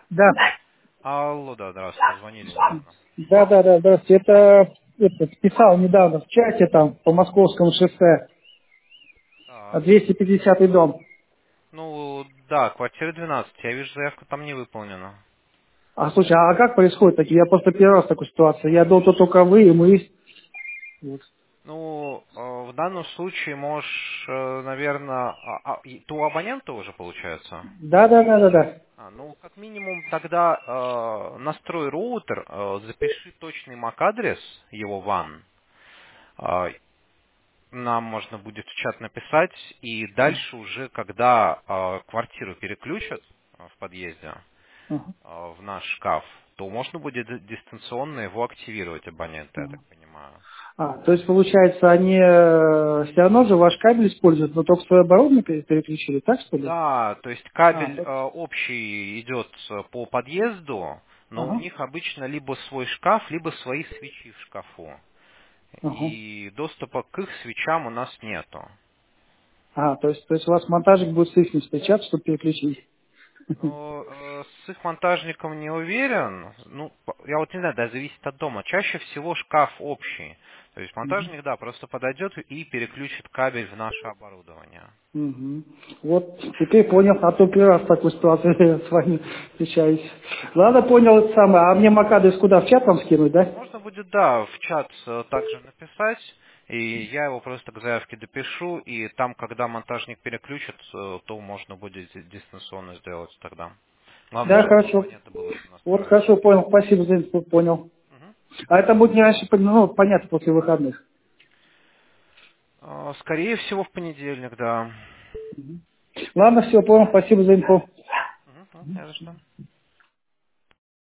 Да. Алло, да, здравствуйте, звонили недавно. Да, здравствуйте. Это писал недавно в чате там по Московскому шоссе, Так. 250-й дом. Ну, да, квартира 12. Я вижу, заявка там не выполнена. А слушай, а как происходит такие? Я просто первый раз в такой ситуации. Я думал, что только вы и мы. Вот. Ну, в данном случае можешь, наверное, ту абонента уже получается? Да. Ну, как минимум, тогда настрой роутер, запиши точный MAC-адрес, его WAN. Нам можно будет в чат написать, и дальше уже, когда квартиру переключат в подъезде, Ага. в наш шкаф, то можно будет дистанционно его активировать, абонента, я Ага. так понимаю. То есть, получается, они все равно же ваш кабель используют, но только свое оборудование переключили, так что ли? Да, то есть кабель Вот. общий идет по подъезду, но у Ага. них обычно либо свой шкаф, либо свои свечи в шкафу. Ага. И доступа к их свечам у нас нету. То есть у вас монтажик будет с их встречаться, чтобы переключить? Но с их монтажником не уверен. Ну, я вот не знаю, да, зависит от дома. Чаще всего шкаф общий. То есть монтажник, да, просто подойдет и переключит кабель в наше оборудование. Мгм. Вот, теперь понял, а то первый раз в такой ситуации с вами встречаюсь. Ладно, понял это самое. А мне МАК-адрес куда, в чат вам скинуть, да? Можно будет, да, в чат также написать, и я его просто к заявке допишу, и там, когда монтажник переключит, то можно будет дистанционно сделать тогда. Главное, Да, чтобы у хорошо. абонента было все Вот, настроено. хорошо, понял. Спасибо за инфу, понял. Мгм. А это будет не раньше, ну, понятно, после выходных. Скорее всего, в понедельник, да. Ладно, все, понял. Спасибо за инфу. Мгм. Не за что.